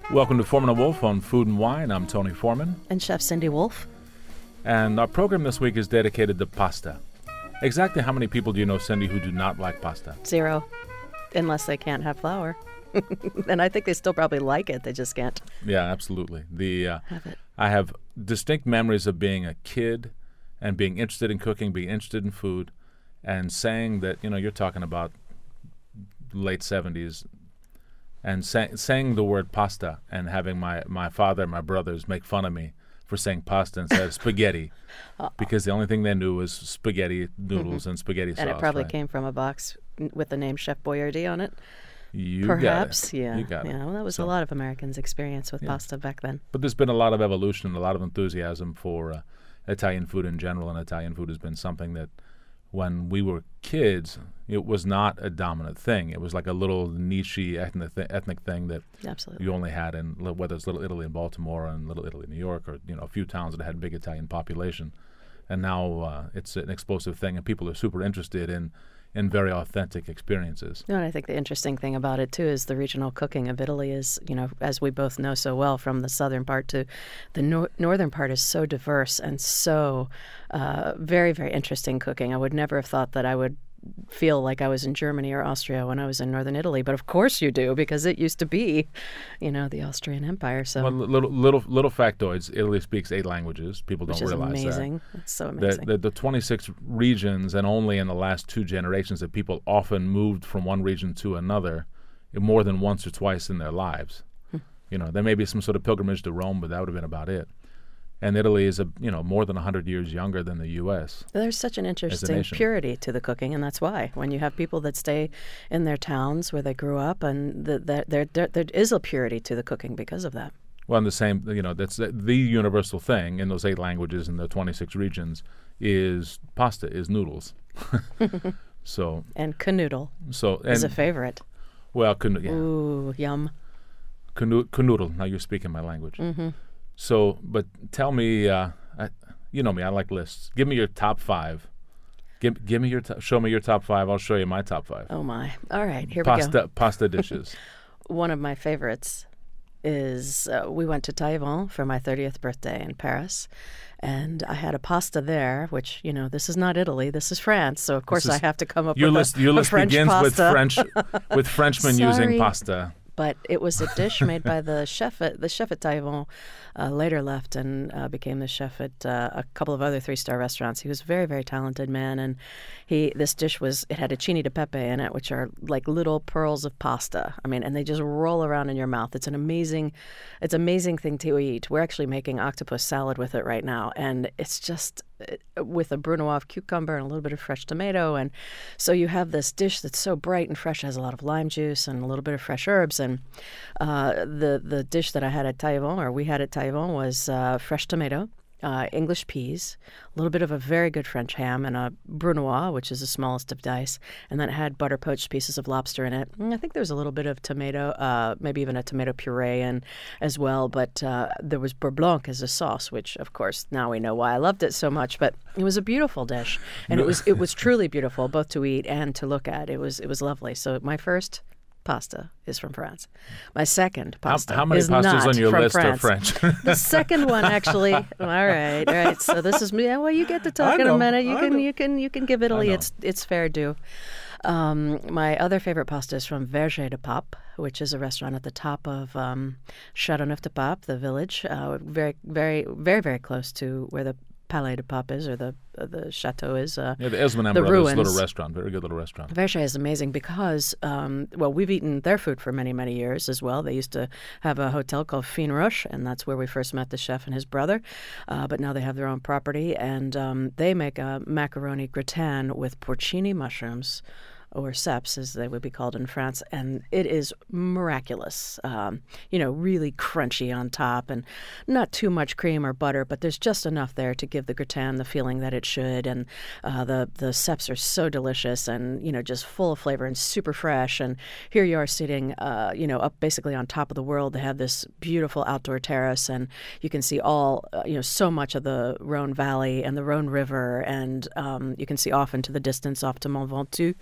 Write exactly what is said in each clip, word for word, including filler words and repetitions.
Welcome to Foreman and Wolf on Food and Wine. I'm Tony Foreman. And Chef Cindy Wolf. And our program this week is dedicated to pasta. Exactly how many people do you know, Cindy, who do not like pasta? Zero. Unless they can't have flour. And I think they still probably like it. They just can't. Yeah, absolutely. The uh, have it. I have distinct memories of being a kid and being interested in cooking, being interested in food, and saying that, you know, you're talking about late seventies, and say, saying the word pasta and having my, my father and my brothers make fun of me for saying pasta instead of spaghetti, because the only thing they knew was spaghetti noodles mm-hmm. and spaghetti sauce. And it probably right? came from a box with the name Chef Boyardee on it. You Perhaps, got it. yeah. You got yeah. it. Well, that was so, a lot of Americans' experience with yeah. pasta back then. But there's been a lot of evolution, a lot of enthusiasm for uh, Italian food in general, and Italian food has been something that when we were kids, it was not a dominant thing. It was like a little niche ethnic, th- ethnic thing that Absolutely. you only had in, whether it's Little Italy in Baltimore and Little Italy in New York, or you know a few towns that had big Italian population. And now uh, it's an explosive thing, and people are super interested in in very authentic experiences. You know, and I think the interesting thing about it, too, is the regional cooking of Italy is, you know, as we both know so well, from the southern part to the nor- northern part is so diverse and so uh, very, very interesting cooking. I would never have thought that I would feel like I was in Germany or Austria when I was in northern Italy, but of course you do, because it used to be, you know, the Austrian Empire. So, well, little little little factoids: Italy speaks eight languages. People don't which is realize amazing. that. It's so amazing. The, the, the twenty-six regions, and only in the last two generations that people often moved from one region to another, more than once or twice in their lives. Hmm. You know, there may be some sort of pilgrimage to Rome, but that would have been about it. And Italy is, a you know, more than one hundred years younger than the U S There's such an interesting purity to the cooking, and that's why. When you have people that stay in their towns where they grew up, and the, the, there, there, there is a purity to the cooking because of that. Well, and the same, you know, that's the, the universal thing in those eight languages in the twenty-six regions is pasta, is noodles. so And canoodle so, and, is a favorite. Well, cano- yeah. Ooh, yum. Cano- canoodle, now you're speaking my language. Mm-hmm. So, but tell me, uh, I, you know me, I like lists. Give me your top five. Give, give me your, to- show me your top five. I'll show you my top five. Oh my! All right, here pasta, we go. Pasta dishes. One of my favorites is uh, we went to Taïwan for my thirtieth birthday in Paris, and I had a pasta there. Which, you know, this is not Italy, this is France. So of course is, I have to come up your with list, a, your a list French begins pasta. with French, with Frenchmen Sorry. using pasta. But it was a dish made by the chef at the chef at Taïwan. Uh, later left and uh, became the chef at uh, a couple of other three-star restaurants. He was a very, very talented man, and he this dish was it had acini di pepe in it, which are like little pearls of pasta. I mean, and they just roll around in your mouth. It's an amazing, it's an amazing thing to eat. We're actually making octopus salad with it right now, and it's just with a brunoise of cucumber and a little bit of fresh tomato, and so you have this dish that's so bright and fresh, has a lot of lime juice and a little bit of fresh herbs. And uh, the the dish that I had at Taïwan, or we had at Taïwan, was uh, fresh tomato, uh, English peas, a little bit of a very good French ham, and a brunoise, which is the smallest of dice, and then it had butter poached pieces of lobster in it. And I think there was a little bit of tomato, uh, maybe even a tomato puree in as well, but uh, there was beurre blanc as a sauce, which, of course, now we know why I loved it so much. But it was a beautiful dish, and it was it was truly beautiful, both to eat and to look at. It was it was lovely. So my first pasta is from France. My second pasta how, how many is pastas not on your from list France. are French? The second one, actually. All right, all right. So this is yeah. Well, you get to talk I in know, a minute. You I can know. you can you can give Italy know. its its fair due. Um, my other favorite pasta is from Verger de Pape, which is a restaurant at the top of um, Châteauneuf de Pape, the village, uh, very very very very close to where the Palais de Pape is, or the uh, the chateau is. Uh, yeah, the Esmonam the Brothers ruins. little restaurant, very good little restaurant. Verger is amazing because, um, well, we've eaten their food for many, many years as well. They used to have a hotel called Fine Roche, and that's where we first met the chef and his brother. Uh, but now they have their own property, and um, they make a macaroni gratin with porcini mushrooms, or ceps, as they would be called in France, and it is miraculous. Um, you know, really crunchy on top, and not too much cream or butter, but there's just enough there to give the gratin the feeling that it should. And uh, the the ceps are so delicious, and you know, just full of flavor and super fresh. And here you are sitting, uh, you know, up basically on top of the world. They have this beautiful outdoor terrace, and you can see all, uh, you know, so much of the Rhone Valley and the Rhone River, and um, you can see off into the distance, off to Mont Ventoux.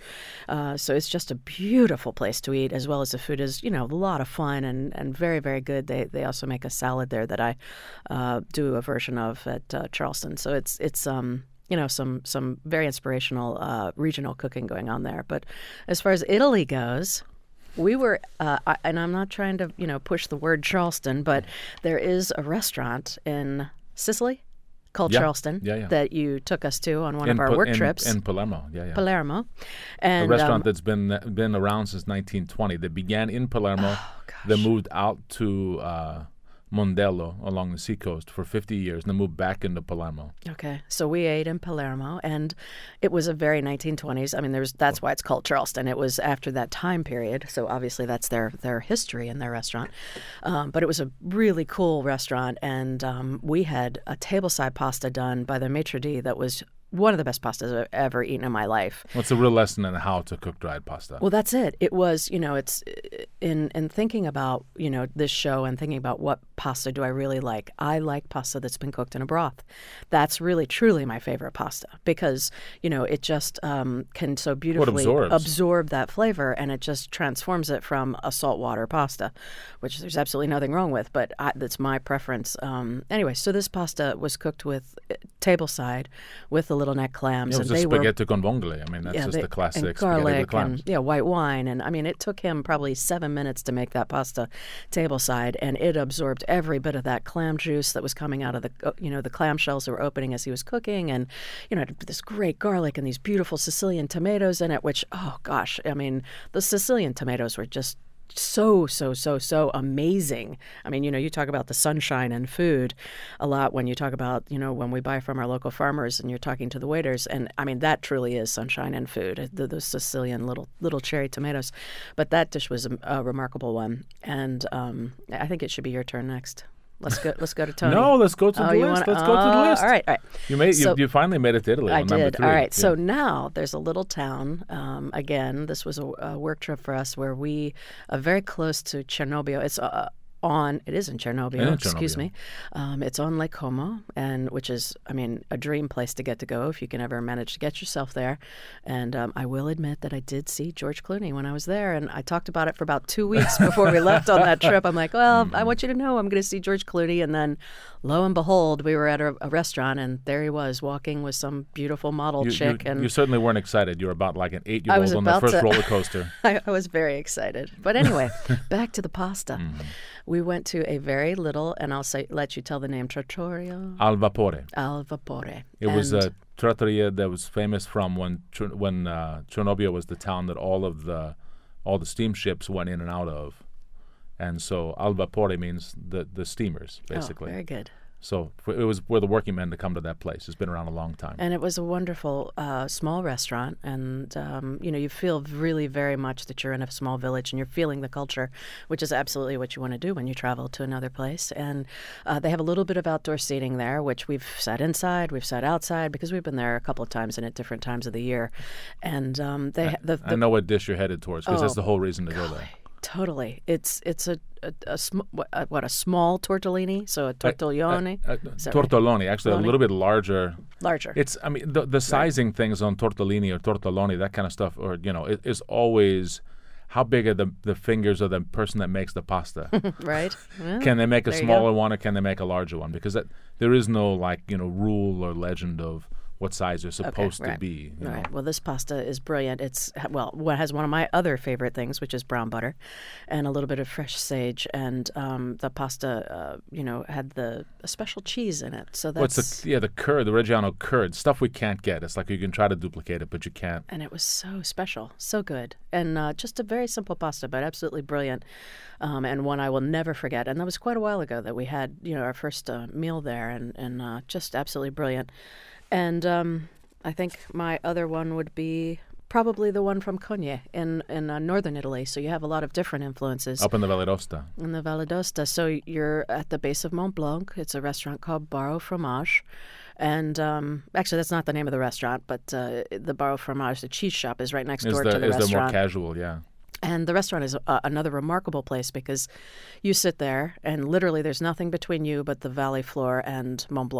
Uh, so it's just a beautiful place to eat, as well as the food is, you know, a lot of fun and, and very, very good. They they also make a salad there that I uh, do a version of at uh, Charleston. So it's it's um you know some some very inspirational uh, regional cooking going on there. But as far as Italy goes, we were, uh, I, and I'm not trying to you know push the word Charleston, but there is a restaurant in Sicily called Yeah. Charleston Yeah, yeah. that you took us to on one in of our Pa- work in, trips. in Palermo. Yeah, yeah. Palermo, and a restaurant um, that's been been around since nineteen twenty. They began in Palermo. Oh, They moved out to uh, Mondello along the seacoast for fifty years, and then moved back into Palermo. Okay, so we ate in Palermo, and it was a very nineteen twenties. I mean, there's that's why it's called Charleston. It was after that time period, so obviously that's their their history in their restaurant. Um, but it was a really cool restaurant, and um, we had a tableside pasta done by the maitre d' that was one of the best pastas I've ever eaten in my life. What's a real lesson in how to cook dried pasta? Well, that's it. It was, you know, it's in in thinking about, you know, this show and thinking about what pasta do I really like. I like pasta that's been cooked in a broth. That's really, truly my favorite pasta because, you know, it just um, can so beautifully absorbs. absorb that flavor, and it just transforms it from a saltwater pasta, which there's absolutely nothing wrong with, but I, that's my preference. Um, anyway, so this pasta was cooked with uh, tableside with the little neck clams, It was and just they were spaghetti con vongole. I mean, that's just they- the classic and spaghetti garlic with clams. and yeah, white wine, and I mean, it took him probably seven minutes to make that pasta tableside, and it absorbed every bit of that clam juice that was coming out of the uh, you know the clam shells that were opening as he was cooking, and you know this great garlic and these beautiful Sicilian tomatoes in it. Which oh gosh, I mean, the Sicilian tomatoes were just so, so, so, so amazing. I mean, you know, you talk about the sunshine and food a lot when you talk about, you know, when we buy from our local farmers and you're talking to the waiters. And I mean, that truly is sunshine and food, the, the Sicilian little little cherry tomatoes. But that dish was a, a remarkable one. And um, I think it should be your turn next. Let's go. Let's go to Tony. No, let's go to Oh, the you list. wanna- Let's go to the oh, list. All right, all right. You made So- you, you finally made it to Italy. I on number did. three. All right. So Yeah. now there's a little town. Um, again, this was a, a work trip for us where we are very close to Chernobyl. It's uh, on. It is in Chernobyl. In excuse Chernobyl. me. Um, it's on Lake Como, and which is, I mean, a dream place to get to go if you can ever manage to get yourself there. And um, I will admit that I did see George Clooney when I was there, and I talked about it for about two weeks before we left on that trip. I'm like, well, I want you to know I'm going to see George Clooney, and then lo and behold, we were at a, a restaurant, and there he was walking with some beautiful model You, chick, you, and you certainly weren't excited. You were about like an I eight-year-old was on the about first to- roller coaster. I, I was very excited. But anyway, back to the pasta. We went to a very little, and I'll say, let you tell the name, Trattoria Al vapore. al Vapore. It was And- a trattoria that was famous from when Cher- when uh, Chernobyl was the town that all of the all the steamships went in and out of, and so Al vapore means the the steamers basically. Oh, very good. So f- it was for the working men to come to that place. It's been around a long time. And it was a wonderful uh, small restaurant, and um, you know you feel really very much that you're in a small village, and you're feeling the culture, which is absolutely what you want to do when you travel to another place. And uh, they have a little bit of outdoor seating there, which we've sat inside, we've sat outside because we've been there a couple of times and at different times of the year. And um, they ha- the, the I know what dish you're headed towards because Oh, that's the whole reason to go there. Totally, it's it's a a, a sm- what, a what a small tortellini, so a tortelloni, Uh, uh, Is that right? tortelloni, actually Tortelloni? a little bit larger. larger. It's, I mean, the, the sizing things on tortellini or tortelloni, that kind of stuff, or, you know, it, is always how big are the, the fingers of the person that makes the pasta? Right? Well, Can they make a there you smaller go. one or can they make a larger one? Because that, there is no, like, you know, rule or legend of what size they're supposed to right. be. You All know? right. Well, this pasta is brilliant. It's well, what has one of my other favorite things, which is brown butter, and a little bit of fresh sage. And um, the pasta, uh, you know, had the a special cheese in it. So What's that's the, yeah, the curd, the Reggiano curd, stuff we can't get. It's like you can try to duplicate it, but you can't. and it was so special, so good, and uh, just a very simple pasta, but absolutely brilliant, um, and one I will never forget. And that was quite a while ago that we had, you know, our first uh, meal there, and and uh, just absolutely brilliant. And um, I think my other one would be probably the one from Cogne in in uh, northern Italy. So you have a lot of different influences Up in the Valle d'Aosta. in the Valle d'Aosta. So you're at the base of Mont Blanc. It's a restaurant called Bar au Fromage. And um, actually, that's not the name of the restaurant, but uh, the Bar au Fromage, the cheese shop, is right next Is door the, to the is the more restaurant. casual, yeah. And the restaurant is uh, another remarkable place because you sit there and literally there's nothing between you but the valley floor and Mont Blanc.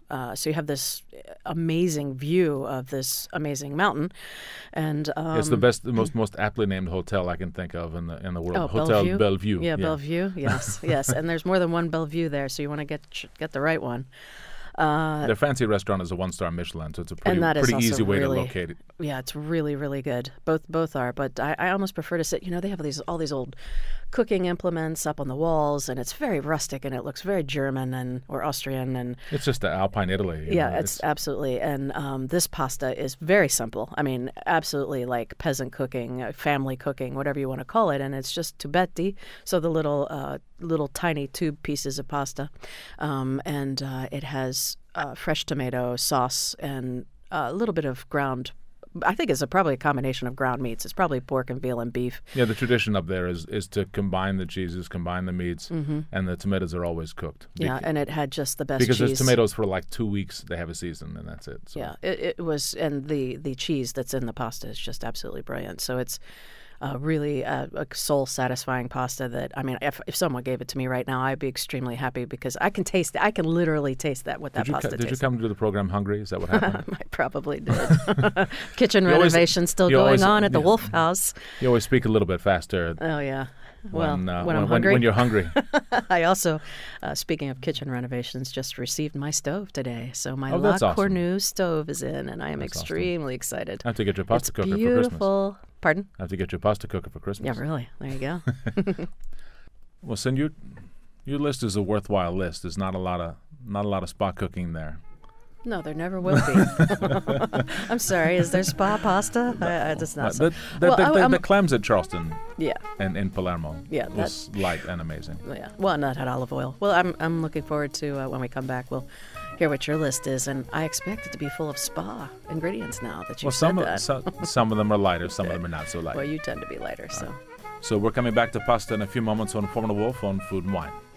uh, so you have this amazing view of this amazing mountain, and um, It's the best, the most most aptly named hotel I can think of in the in the world. Oh, Hotel Bellevue? Bellevue. Yeah, Bellevue. Yes, yes. And there's more than one Bellevue there, so you want to get get the right one. Uh, Their fancy restaurant is a one-star Michelin, so it's a pretty and that is pretty also easy way really, to locate it. Yeah, it's really, really good. Both both are, but I, I almost prefer to sit. You know, they have these all these old cooking implements up on the walls, and it's very rustic, and it looks very German and or Austrian, and It's just the Alpine Italy. you yeah, know, it's, absolutely. And um, this pasta is very simple. I mean, absolutely like peasant cooking, uh, family cooking, whatever you want to call it. And it's just tubetti, so the little uh, little tiny tube pieces of pasta, um, and uh, it has uh, fresh tomato sauce and a little bit of ground. I think it's a, probably a combination of ground meats. It's probably pork and veal and beef. Yeah, the tradition up there is is to combine the cheeses, combine the meats, Mm-hmm. and the tomatoes are always cooked. Yeah, Bec- and it had just the best because cheese. there's tomatoes for like two weeks. They have a season, and that's it. So. Yeah, it, it was, and the the cheese that's in the pasta is just absolutely brilliant. So it's uh, really a, a soul satisfying pasta that, I mean, if, if someone gave it to me right now, I'd be extremely happy because I can taste it. I can literally taste that what that Did you, pasta co- did you tastes. come to the program hungry? Is that what happened? I probably did. Kitchen You always- renovation still you going always- on at the yeah. Wolf House. You always speak a little bit faster Oh yeah. Well, when, uh, when I'm when, hungry. when you're hungry. I also, uh, speaking of kitchen renovations, just received my stove today. So my Oh, La that's awesome. Cornue stove is in, and I am That's awesome. extremely excited. I have to get your pasta It's cooker for Christmas. beautiful. Pardon? I have to get your pasta cooker for Christmas. Yeah, really. There you go. Well, Sin, your your list is a worthwhile list. There's not a lot of not a lot of spa cooking there. No, there never will be. I'm sorry. Is there spa pasta? I, I, that's Uh, not. So, the, the, well, the, I- the, I'm- the clams at Charleston yeah, and in Palermo Yeah, was light and amazing. yeah. Well, and that had olive oil. Well, I'm I'm looking forward to uh, when we come back. We'll hear what your list is, and I expect it to be full of spa ingredients now that you Well, said some that. of, some, some of them are lighter, some of them are not so light. Well, you tend to be lighter, so. So we're coming back to pasta in a few moments on Formula Wolf on Food and Wine.